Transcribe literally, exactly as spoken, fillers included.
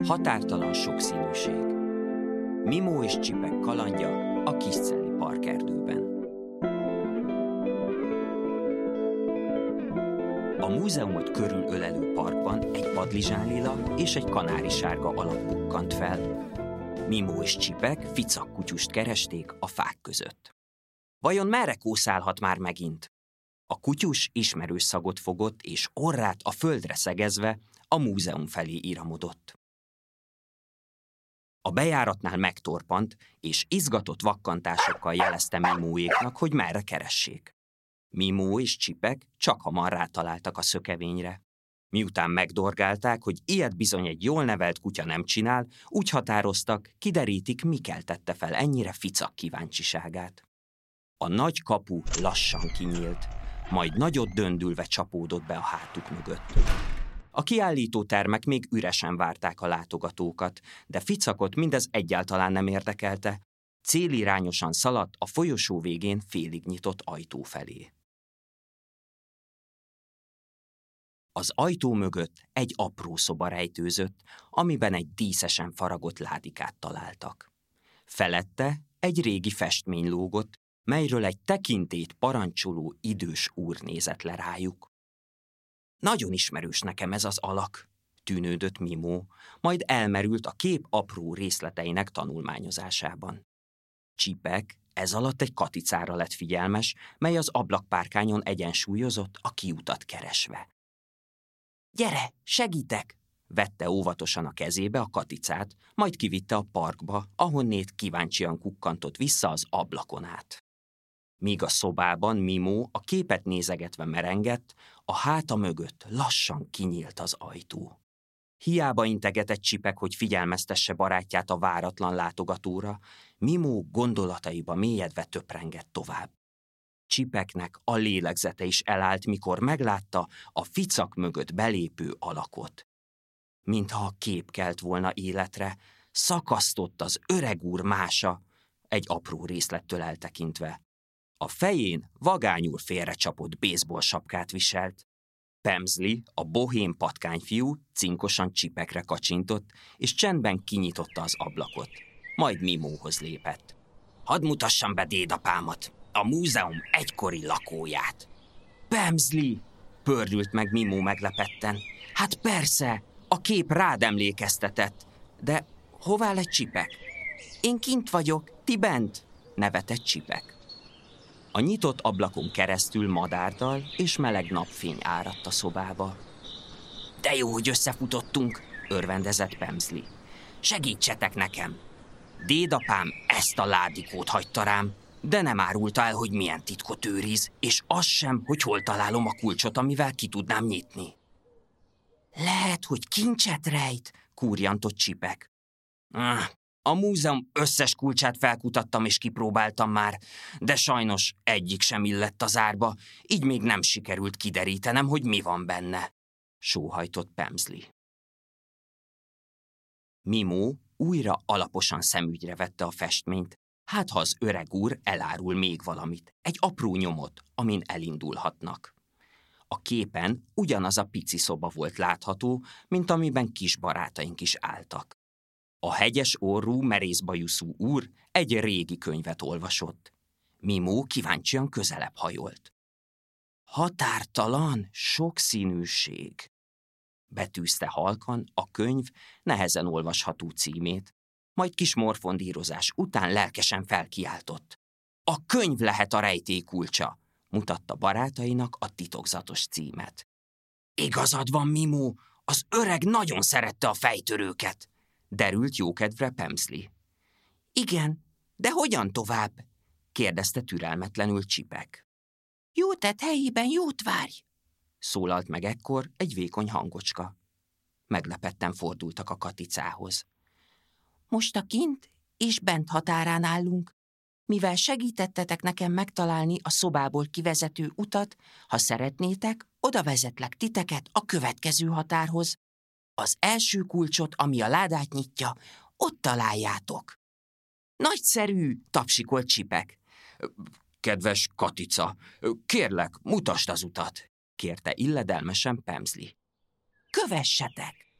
Határtalan sokszínűség. Mimó és Csipek kalandja a Kiscelli parkerdőben. A múzeumot körülölelő parkban egy padlizsánlila és egy kanárisárga alak bukkant fel. Mimó és Csipek ficak kutyust keresték a fák között. Vajon merre kószálhat már megint? A kutyus ismerős szagot fogott, és orrát a földre szegezve a múzeum felé iramodott. A bejáratnál megtorpant, és izgatott vakkantásokkal jelezte Mimóéknak, hogy merre keressék. Mimó és Csipek csak hamar rátaláltak a szökevényre. Miután megdorgálták, hogy ilyet bizony egy jól nevelt kutya nem csinál, úgy határoztak, kiderítik, mi keltette fel ennyire ficak kíváncsiságát. A nagy kapu lassan kinyílt, majd nagyot döndülve csapódott be a hátuk mögött. A kiállítótermek még üresen várták a látogatókat, de ficakot mindez egyáltalán nem érdekelte. Célirányosan szaladt a folyosó végén félig nyitott ajtó felé. Az ajtó mögött egy apró szoba rejtőzött, amiben egy díszesen faragott ládikát találtak. Felette egy régi festmény lógott, melyről egy tekintélyt parancsoló idős úr nézett le rájuk. Nagyon ismerős nekem ez az alak, tűnődött Mimó, majd elmerült a kép apró részleteinek tanulmányozásában. Csipek ez alatt egy katicára lett figyelmes, mely az ablakpárkányon egyensúlyozott, a kiutat keresve. Gyere, segítek! Vette óvatosan a kezébe a katicát, majd kivitte a parkba, ahonnét kíváncsian kukkantott vissza az ablakon át. Míg a szobában Mimó a képet nézegetve merengett, a háta mögött lassan kinyílt az ajtó. Hiába integetett Csipek, hogy figyelmeztesse barátját a váratlan látogatóra, Mimó gondolataiba mélyedve töprengett tovább. Csipeknek a lélegzete is elállt, mikor meglátta a ficak mögött belépő alakot. Mintha a kép kelt volna életre, szakasztott az öreg úr mása, egy apró részlettől eltekintve. A fején vagányul félrecsapott baseball sapkát viselt. Pemsli, a bohém patkányfiú cinkosan Csipekre kacsintott, és csendben kinyitotta az ablakot. Majd Mimóhoz lépett. Hadd mutassam be dédapámat, a múzeum egykori lakóját. Pemsli! Pördült meg Mimó meglepetten. Hát persze, a kép rád emlékeztetett. De hová lett Csipek? Én kint vagyok, ti bent, nevetett Csipek. A nyitott ablakon keresztül madárdal és meleg napfény áradt a szobába. De jó, hogy összefutottunk, örvendezett Pemsli. Segítsetek nekem! Dédapám ezt a ládikót hagyta rám, de nem árulta el, hogy milyen titkot őriz, és az sem, hogy hol találom a kulcsot, amivel ki tudnám nyitni. Lehet, hogy kincset rejt, kúrjantott Csipek. Ah, a múzeum összes kulcsát felkutattam és kipróbáltam már, de sajnos egyik sem illett az árba, így még nem sikerült kiderítenem, hogy mi van benne, sóhajtott Pemsli. Mimó újra alaposan szemügyre vette a festményt, hát ha az öreg úr elárul még valamit, egy apró nyomot, amin elindulhatnak. A képen ugyanaz a pici szoba volt látható, mint amiben kis barátaink is álltak. A hegyes orrú, merészbajuszú úr egy régi könyvet olvasott. Mimó kíváncsian közelebb hajolt. Határtalan sokszínűség, betűzte halkan a könyv nehezen olvasható címét, majd kis morfondírozás után lelkesen felkiáltott. A könyv lehet a rejtély kulcsa, mutatta barátainak a titokzatos címet. Igazad van, Mimó, az öreg nagyon szerette a fejtörőket, derült jókedvre Pemsli. Igen, de hogyan tovább? Kérdezte türelmetlenül Csipek. Jó tett helyében jót várj, szólalt meg ekkor egy vékony hangocska. Meglepetten fordultak a katicához. Most a kint és bent határán állunk. Mivel segítettetek nekem megtalálni a szobából kivezető utat, ha szeretnétek, oda vezetlek titeket a következő határhoz. Az első kulcsot, ami a ládát nyitja, ott találjátok. Nagyszerű, tapsikolt Csipek. Kedves Katica, kérlek, mutasd az utat, kérte illedelmesen Pemsli. Kövessetek!